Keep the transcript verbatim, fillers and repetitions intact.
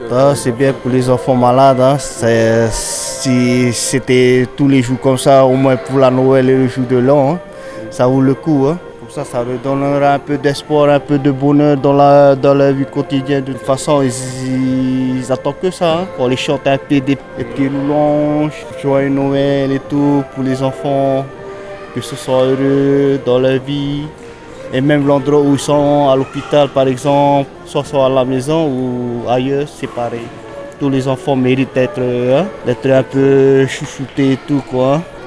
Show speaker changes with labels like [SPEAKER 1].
[SPEAKER 1] Ah, c'est bien pour les enfants malades. Hein. C'est- si c'était tous les jours comme ça, au moins pour la Noël et le jour de l'an, hein, ça vaut le coup. Hein. Comme ça, ça leur donnera un peu d'espoir, un peu de bonheur dans la, dans la vie quotidienne. De toute façon, ils, ils attendent que ça. Hein. On les chante un peu des, des petits louanges, joyeux Noël et tout pour les enfants, que ce soit heureux dans leur vie. Et même l'endroit où ils sont, à l'hôpital par exemple, soit, soit à la maison ou ailleurs, c'est pareil. Tous les enfants méritent d'être, hein, d'être un peu chouchoutés et tout quoi.